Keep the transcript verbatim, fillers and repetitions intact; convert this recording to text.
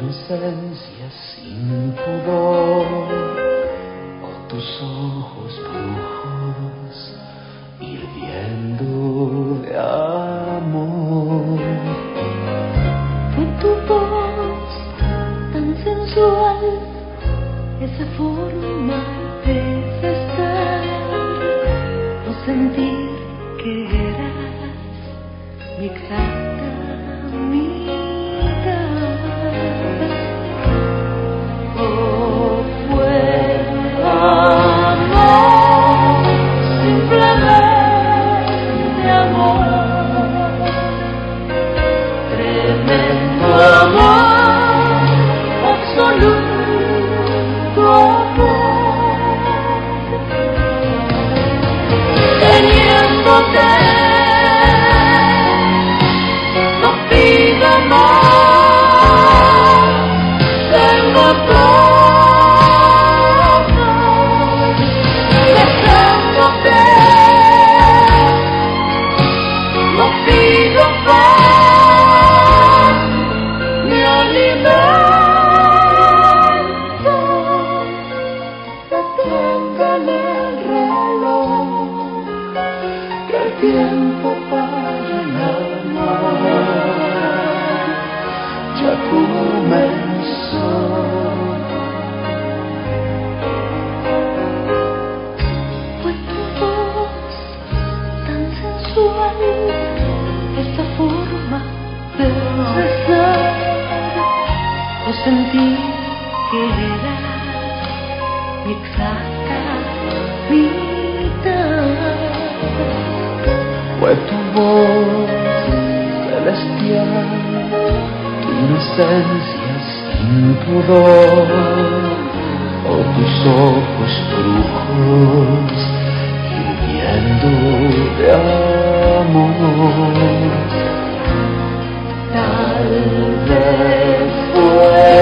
inocencia sin pudor, o tus ojos brujos hirviendo de amor. Fue tu voz tan sensual, esa forma de besar, o sentir que eras mi exacta mitad. Oh, fue amor, simplemente amor, tremendo amor, absoluto amor, teniéndote. No pido más, tengo todo, besándote. No pido más, mi alimento. Deténgale el reloj, que el tiempo para el amor ya comenzó. Fue tu voz tan sensual, esa forma de besar, o sentir que eras mi exacta mitad. Fue tu voz celestial, tu inocencia sin pudor, o tus ojos brujos hirviendo de amor. Tal vez fue